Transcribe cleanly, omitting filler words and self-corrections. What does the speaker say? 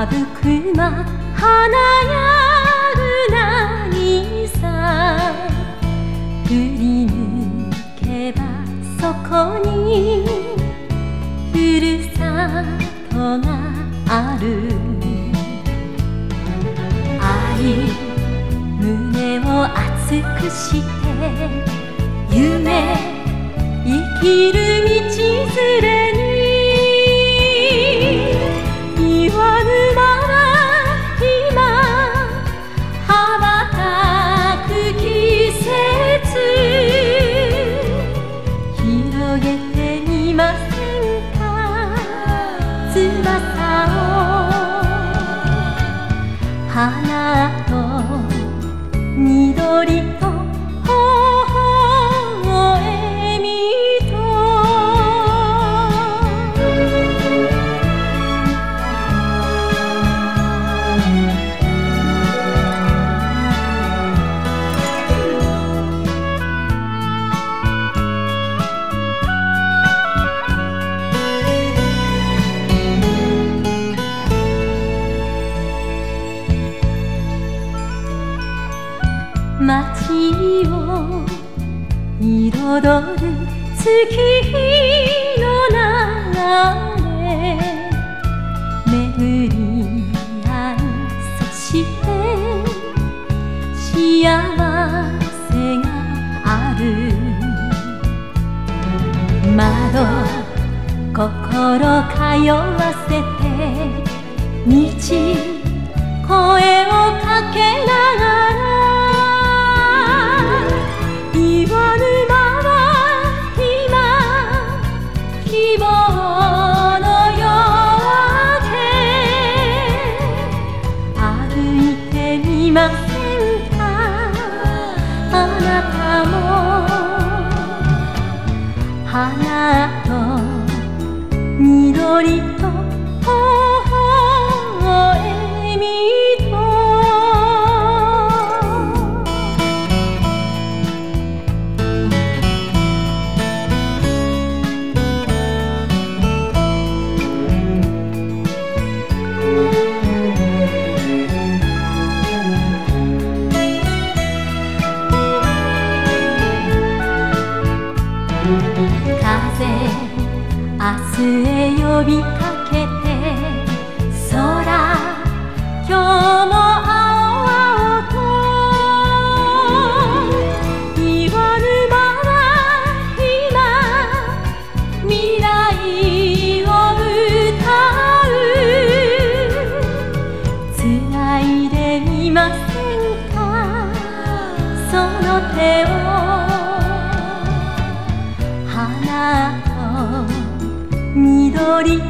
くま華やぐなぎさ振り抜けばそこにふるさとがある。愛胸を熱くして夢生きる道連れに岩沼は今羽ばたく季節広げてみませんか翼を花と緑と街を彩る月日の流れ巡り合いそして幸せがある。窓心通わせて道声をかけながらいませんかあなたも花と緑と微笑みと風明日へ呼びかけて空今日も青々と岩沼は今未来を歌う。つないでみませんかその手を花と緑